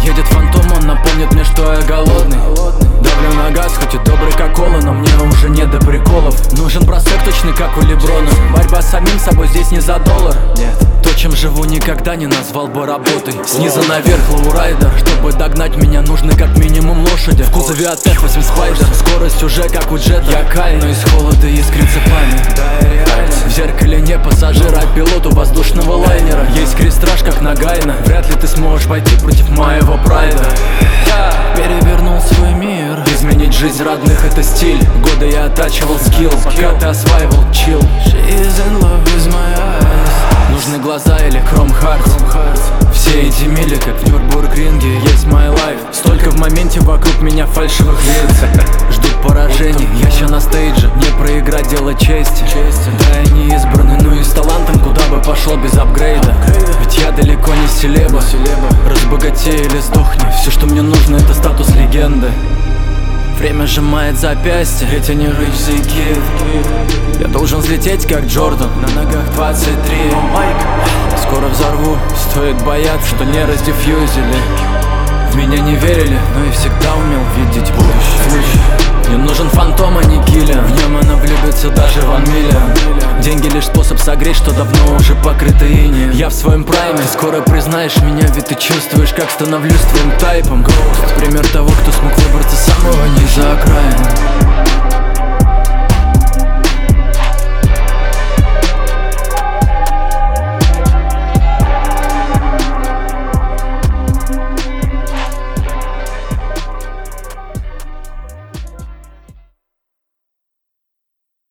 Едет фантом, он напомнит мне, что я голодный. Давлю на газ, хоть и добрый как кола, но мне уже не до приколов. Нужен бросок точный, как у Леброна. Борьба с самим собой здесь не за доллар. Нет. То, чем живу, никогда не назвал бы работой. Снизу наверх лоурайдер. Чтобы догнать меня, нужны как минимум лошади. В кузове от F8 Spider. Скорость уже как у джета. Я кай, но из холода искрится пламя. В зеркале не пассажир, а пилоту воздушного лайнера. Есть крестраж, как на Гайна. Вряд ли ты сможешь пойти против моего прайда. Перевернул свой мир. Изменить жизнь родных — это стиль. Годы я оттачивал скилл, пока ты осваивал чил. She is in love with my eyes. Нужны глаза или Chrome Hearts. Все эти мили, как в Нюрбургринге, есть my life. Столько в моменте вокруг меня фальшивых лиц. Ждут поражений, я ща на стейдже. Не проиграть, дело чести. Да, я не избранный, но и с талантом куда бы пошел без апгрейда. Ведь я далеко не селеба. Разбогатей или сдохни. Все, что мне нужно, это статус легенды. Время сжимает запястье, ведь я не rich the kid. Я должен взлететь как Джордан, на ногах 23. Скоро взорву, стоит бояться, что не раздефьюзили. В меня не верили, но и всегда умел видеть будущее. Мне нужен фантом, а не киллер. В нем она влюбится даже Ван Миллион. Деньги лишь способ согреть, что давно уже покрыто инеем. Я в своем прайме, скоро признаешь меня, ведь ты чувствуешь, как становлюсь твоим тайпом. Пример того, кто смог выбраться с самого низа окраины.